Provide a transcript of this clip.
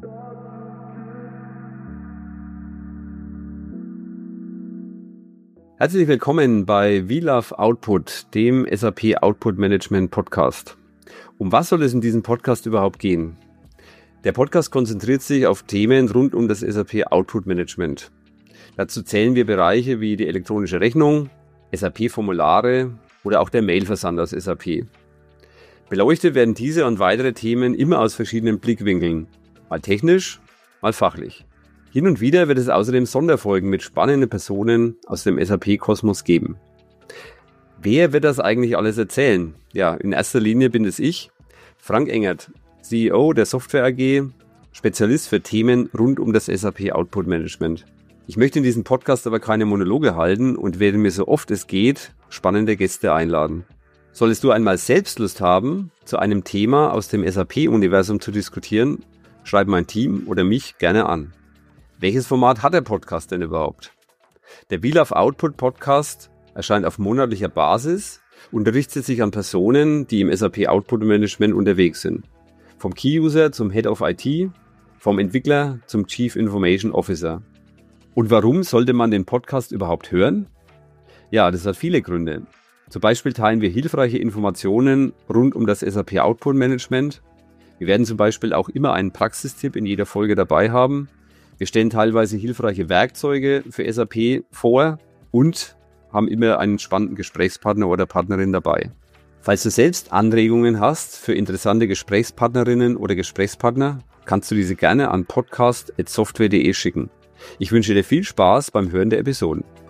Herzlich willkommen bei We Love Output, dem SAP Output Management Podcast. Um was soll es in diesem Podcast überhaupt gehen? Der Podcast konzentriert sich auf Themen rund um das SAP Output Management. Dazu zählen wir Bereiche wie die elektronische Rechnung, SAP-Formulare oder auch der Mailversand aus SAP. Beleuchtet werden diese und weitere Themen immer aus verschiedenen Blickwinkeln, mal technisch, mal fachlich. Hin und wieder wird es außerdem Sonderfolgen mit spannenden Personen aus dem SAP-Kosmos geben. Wer wird das eigentlich alles erzählen? Ja, in erster Linie bin es ich, Frank Engert, CEO der Software AG, Spezialist für Themen rund um das SAP Output Management. Ich möchte in diesem Podcast aber keine Monologe halten und werde mir so oft es geht spannende Gäste einladen. Solltest du einmal selbst Lust haben, zu einem Thema aus dem SAP-Universum zu diskutieren, schreib mein Team oder mich gerne an. Welches Format hat der Podcast denn überhaupt? Der We Love Output Podcast erscheint auf monatlicher Basis und richtet sich an Personen, die im SAP Output Management unterwegs sind. Vom Key-User zum Head of IT, vom Entwickler zum Chief Information Officer. Und warum sollte man den Podcast überhaupt hören? Ja, das hat viele Gründe. Zum Beispiel teilen wir hilfreiche Informationen rund um das SAP Output Management. Wir werden zum Beispiel auch immer einen Praxistipp in jeder Folge dabei haben. Wir stellen teilweise hilfreiche Werkzeuge für SAP vor und haben immer einen spannenden Gesprächspartner oder Partnerin dabei. Falls du selbst Anregungen hast für interessante Gesprächspartnerinnen oder Gesprächspartner, kannst du diese gerne an podcast@software.de schicken. Ich wünsche dir viel Spaß beim Hören der Episoden.